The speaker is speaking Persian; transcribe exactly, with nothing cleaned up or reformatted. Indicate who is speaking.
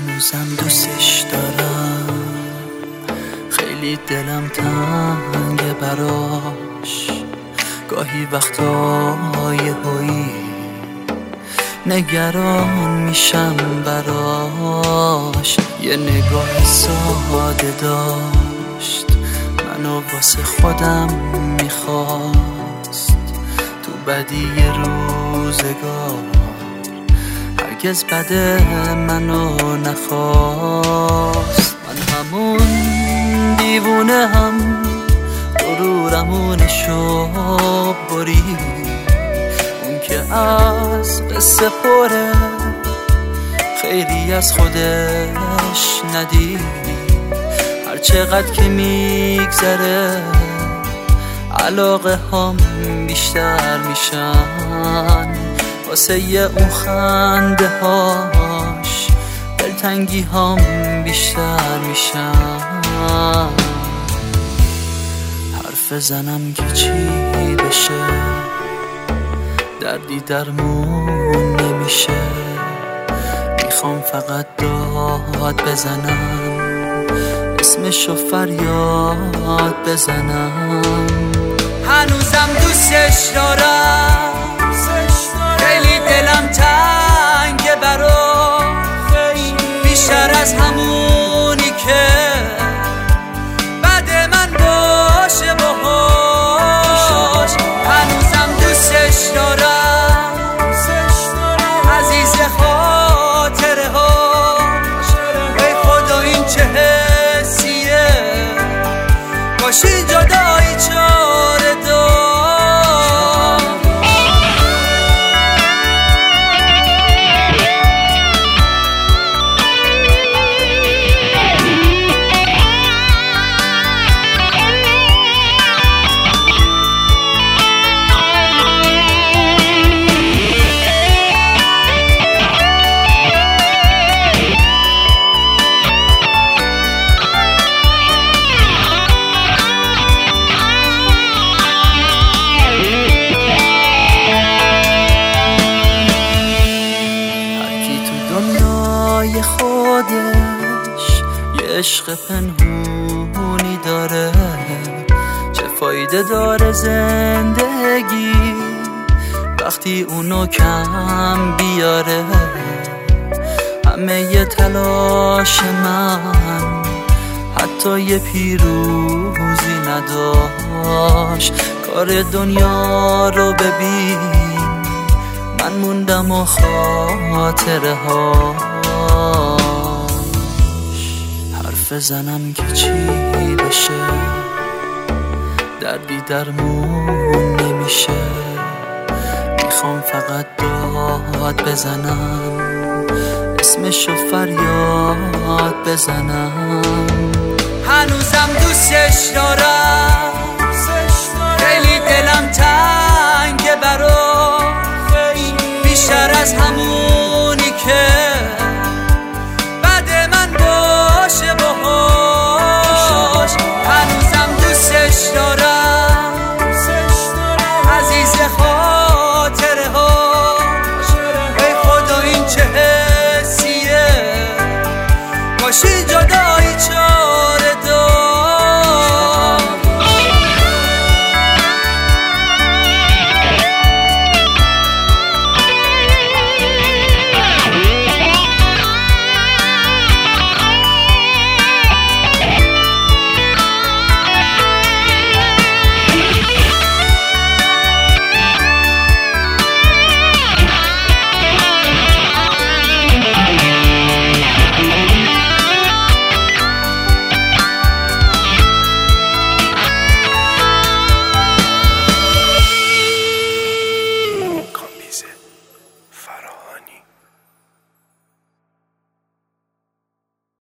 Speaker 1: هنوزم دوستش دارم، خیلی دلم تنگه براش. گاهی وقتای هایی نگران میشم براش. یه نگاه ساده داشت، منو واسه خودم میخواست. تو بدی روزگار هرگز بده منو نخواست. من همون دیوونه هم غرورمونشو برید، اون که از قصه پره خیلی از خودش ندید. هر چقدر که میگذره علاقه هم بیشتر میشن، واسه یه اون خنده هاش دلتنگی هم بیشتر میشن. حرف زنم که چی بشه، دردی درمون نمیشه. میخوام فقط داد بزنم، اسمشو فریاد بزنم. هنوزم دوستش دارم، خیلی دلم تنگه براش. بیشتر از همونی که بعد من باشه باهاش. هنوزم دوستش دارم، عزیز خاطره هاش. ای خدا این چه حسیه، کاش این جدایی چاره داشت. دنیای خودش یه عشق پنهونی داره. چه فایده داره زندگی وقتی اونو کم بیاره. همه یه تلاش من حتی یه پیروزی نداشت. کار دنیا رو ببین، من موندم و خاطره هاش. حرف زنم که چی بشه، دردی درمون نمیشه. میخوام فقط داد بزنم، اسمشو فریاد بزنم. هنوزم دوستش دارم،